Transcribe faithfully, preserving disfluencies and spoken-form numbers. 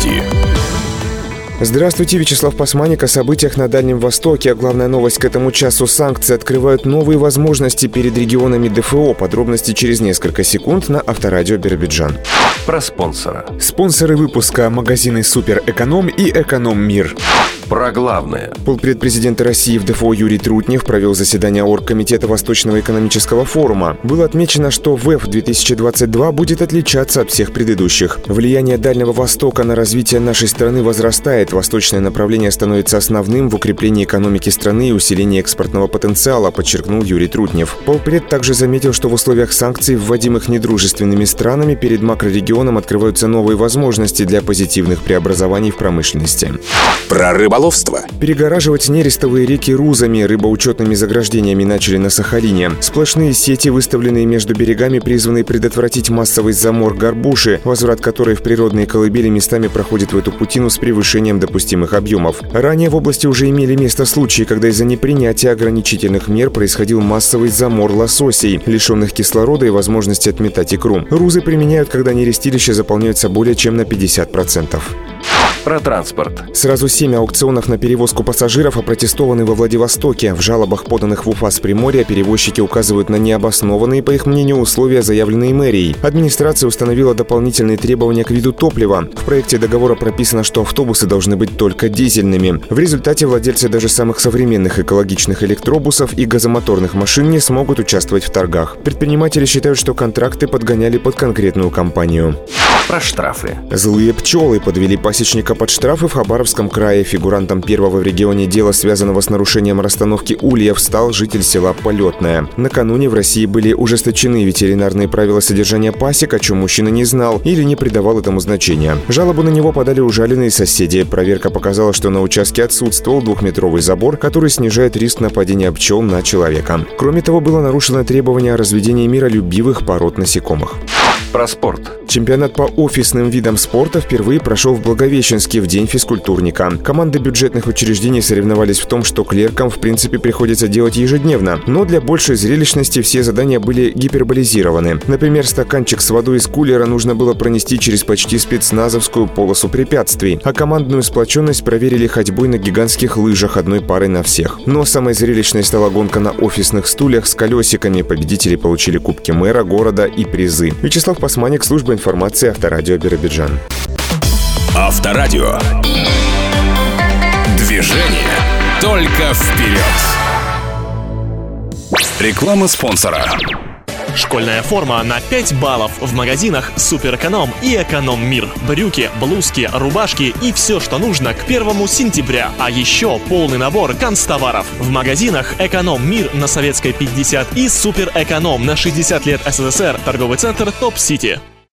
Новости. Здравствуйте, Вячеслав Пасманик. О событиях на Дальнем Востоке. А главная новость к этому часу: санкции открывают новые возможности перед регионами ДФО. Подробности через несколько секунд на Авторадио Биробиджан. Про спонсора. Спонсоры выпуска: магазины «Супер Эконом» и «Эконом Мир». Про главное. Полпред президента России в ДФО Юрий Трутнев провел заседание Оргкомитета Восточного экономического форума. Было отмечено, что ВЭФ две тысячи двадцать два будет отличаться от всех предыдущих. Влияние Дальнего Востока на развитие нашей страны возрастает. Восточное направление становится основным в укреплении экономики страны и усилении экспортного потенциала, подчеркнул Юрий Трутнев. Полпред также заметил, что в условиях санкций, вводимых недружественными странами, перед макрорегионом открываются новые возможности для позитивных преобразований в промышленности. Про рыболовство. Перегораживать нерестовые реки рузами, рыбоучетными заграждениями начали на Сахалине. Сплошные сети, выставленные между берегами, призваны предотвратить массовый замор горбуши, возврат которой в природные колыбели местами проходит в эту путину с превышением допустимых объемов. Ранее в области уже имели место случаи, когда из-за непринятия ограничительных мер происходил массовый замор лососей, лишенных кислорода и возможности отметать икру. Рузы применяют, когда нерестилища заполняются более чем на пятьдесят процентов. Про транспорт. Сразу семь аукционов на перевозку пассажиров опротестованы во Владивостоке. В жалобах, поданных в УФАС Приморья, перевозчики указывают на необоснованные, по их мнению, условия, заявленные мэрией. Администрация установила дополнительные требования к виду топлива. В проекте договора прописано, что автобусы должны быть только дизельными. В результате владельцы даже самых современных экологичных электробусов и газомоторных машин не смогут участвовать в торгах. Предприниматели считают, что контракты подгоняли под конкретную компанию. Про штрафы. Злые пчелы подвели пасечника под штрафы в Хабаровском крае. Фигурантом первого в регионе дела, связанного с нарушением расстановки ульев, стал житель села Полетное. Накануне в России были ужесточены ветеринарные правила содержания пасек, о чем мужчина не знал или не придавал этому значения. Жалобу на него подали ужаленные соседи. Проверка показала, что на участке отсутствовал двухметровый забор, который снижает риск нападения пчел на человека. Кроме того, было нарушено требование о разведении миролюбивых пород насекомых. Про спорт. Чемпионат по офисным видам спорта впервые прошел в Благовещенске в День физкультурника. Команды бюджетных учреждений соревновались в том, что клеркам в принципе приходится делать ежедневно. Но для большей зрелищности все задания были гиперболизированы. Например, стаканчик с водой из кулера нужно было пронести через почти спецназовскую полосу препятствий. А командную сплоченность проверили ходьбой на гигантских лыжах одной парой на всех. Но самой зрелищной стала гонка на офисных стульях с колесиками. Победители получили кубки мэра города и призы. Вячеслав Пасманик, служба информации Авторадио Биробиджан. Авторадио. Движение только вперед. Реклама спонсора. Школьная форма на пять баллов в магазинах «Супер Эконом» и «Эконом Мир». Брюки, блузки, рубашки и все, что нужно к первому сентября. А еще полный набор канцтоваров. В магазинах «Эконом Мир» на Советской пятьдесят и «Супер Эконом» на шестьдесят лет СССР. Торговый центр «Топ Сити».